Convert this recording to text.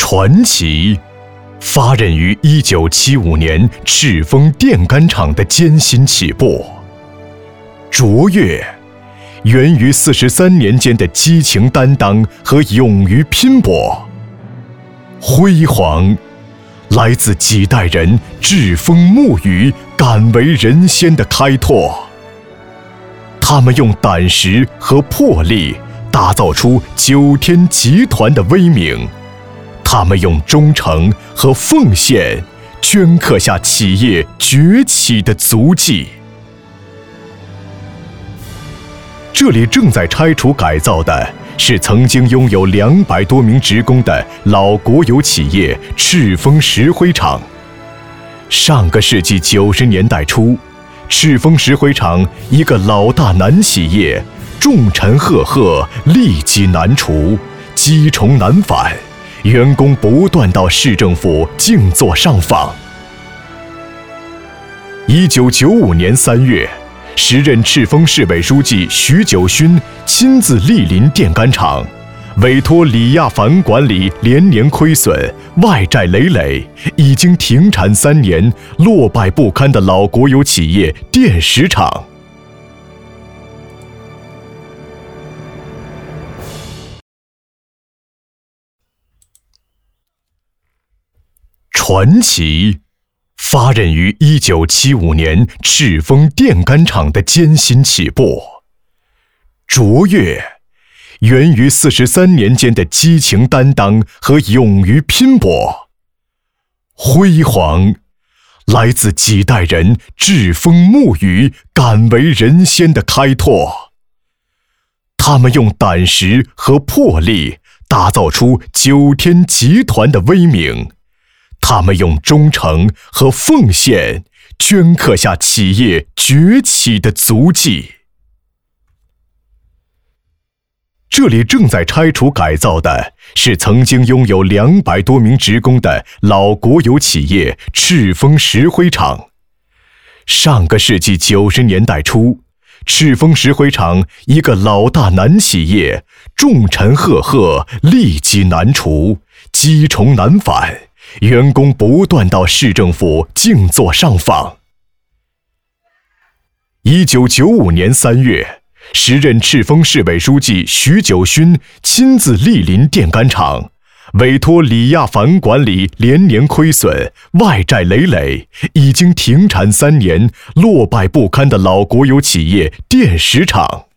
传奇发轫于1975年赤峰电杆厂的艰辛起步，卓越源于43年间的激情担当和勇于拼搏，辉煌来自几代人栉风沐雨、敢为人先的开拓。他们用胆识和魄力打造出九天集团的威名，他们用忠诚和奉献镌刻下企业崛起的足迹。这里正在拆除改造的是曾经拥有200多名职工的老国有企业赤峰石灰厂。上个世纪90年代初，赤峰石灰厂一个老大难企业，重沉赫赫，利基难除，积重难返，员工不断到市政府静坐上访。1995年3月，时任赤峰市委书记徐九勋亲自莅临电杆厂，委托李亚凡管理连年亏损、外债累累、已经停产3年、落败不堪的老国有企业电石厂。传奇发轫于1975年赤峰电杆厂的艰辛起步，卓越源于43年间的激情担当和勇于拼搏，辉煌来自几代人栉风沐雨、敢为人先的开拓。他们用胆识和魄力打造出9天集团的威名，他们用忠诚和奉献镌刻下企业崛起的足迹。这里正在拆除改造的是曾经拥有200多名职工的老国有企业赤峰石灰厂。上个世纪90年代初，赤峰石灰厂一个老大难企业，重沉赫赫，利基难除，积重难返，员工不断到市政府静坐上访。1995年3月，时任赤峰市委书记徐九勋亲自莅临电杆厂，委托李亚凡管理连年亏损、外债累累、已经停产3年、落败不堪的老国有企业电石厂。